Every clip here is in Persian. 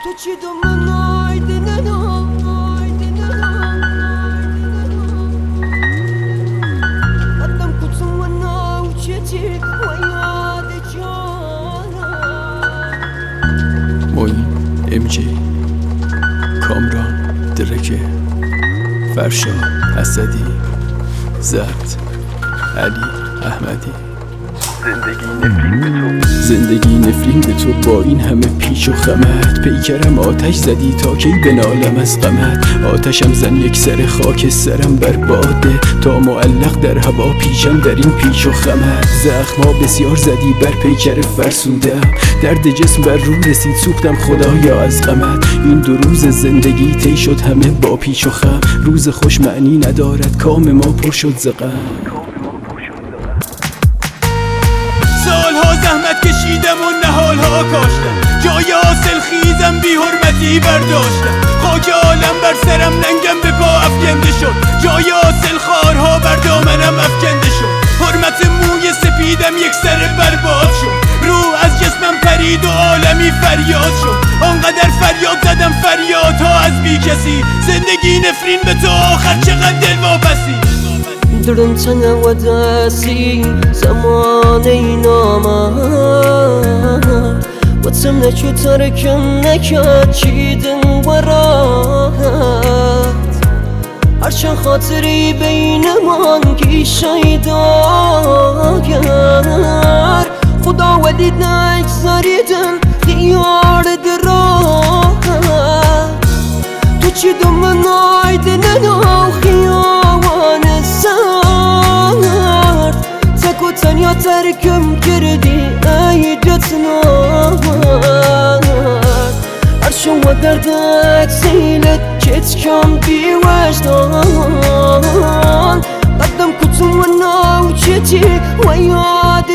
تو چی دم نایدن قدم کتم و ناوچتی و یاد جانا موین امجی کامران درکه فرشاد اسدی زد علی احمدی زندگی نفرین به تو با این همه پیچ و خمت پیکرم آتش زدی تا کی بنالم از غمت آتشم زن یک سر خاک سرم برباده تا معلق در هوا پیچم در این پیچ و خمت زخما بسیار زدی بر پیکر فرسودم درد جسم بر رو رسید سوختم خدایا از غمت این 2 روز زندگی طی شد همه با پیچ و خم روز خوش معنی ندارد کام ما پر شد ز غم سالها زحمت کشیدم و نهالها کاشتم جای حاصل خیزم بی حرمتی برداشتم خاک عالم بر سرم ننگم به پا افکنده شد جای حاصل خارها بر دامنم افکنده شد حرمت موی سپیدم یک سر برباد شد روح از جسمم پرید و عالمی فریاد شد آنقدر فریاد زدم فریادها از بی کسی زندگی نفرین به تو آخر چقدر دل واپسی درم تنه و دستی زمانی نامد و تم نچو ترکم نکرد چیدن و راحت هرچند خاطری بین من گیشای داگر خدا ولی نگذاریدن خیار دراحت تو چی دم نایدن و خیابان تک و تنیا ترکم کردی ای جتنار عرشم و دردک سیلت کت کم بی وجدان قدم کتم و ناوچتی و یاد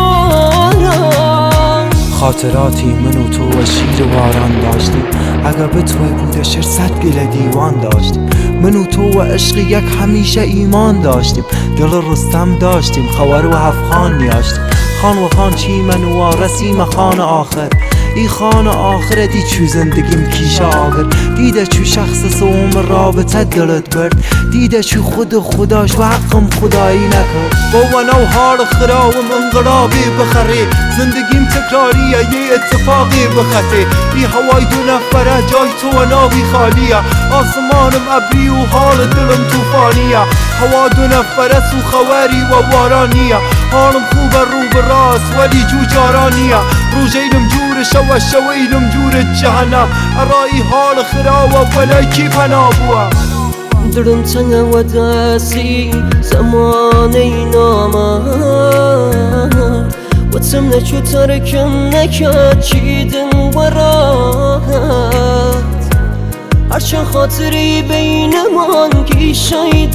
جانم خاطراتی من و تو و شیر واران داشتیم اگر به توی بوده 600 گله دیوان داشتیم من و تو و عشق یک همیشه ایمان داشتیم دل رستم داشتیم خوار و هفخان نیاشتیم خان و خان چی من و رسیم خان آخر ای خان آخر دی چو زندگیم کیش آگر دیده چو شخص سوم رابطه دلت برد دیده چو خود خداش و حقم خدایی نکرد با نو حال خراوم انقلابی بخری زندگیم تکراریه یه اتفاقی بخطه ای هوای 2 نفره جای تو و نابی خالیه آسمانم ابری و حال دلم توفانیه هوا 2 نفره سو خواری و بارانیه حالم خوبه رو به راست ولی جو جارانیه روژینم جور شو شوینم جور جهنم ارایی حال خراوه ولی کی پناه بوه درم تنه و دستی زمانی نامد و تم نچو ترکم نکرد چیدن و راحت هرچند خاطری بین من گیشای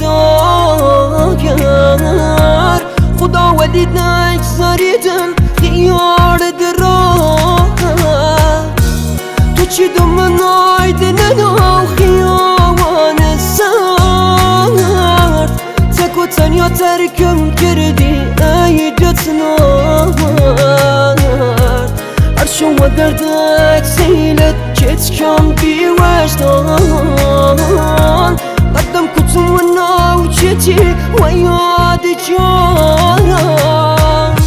داگر خدا ولی نگذاریدن خیار دراحت تو چی دم نایدن و خیابان تک و تنیا ترکم کردی ای جتنار عرشم و دردک سیلت کت کم بی وجدان قدم کتم و ناوچتی و یاد جانم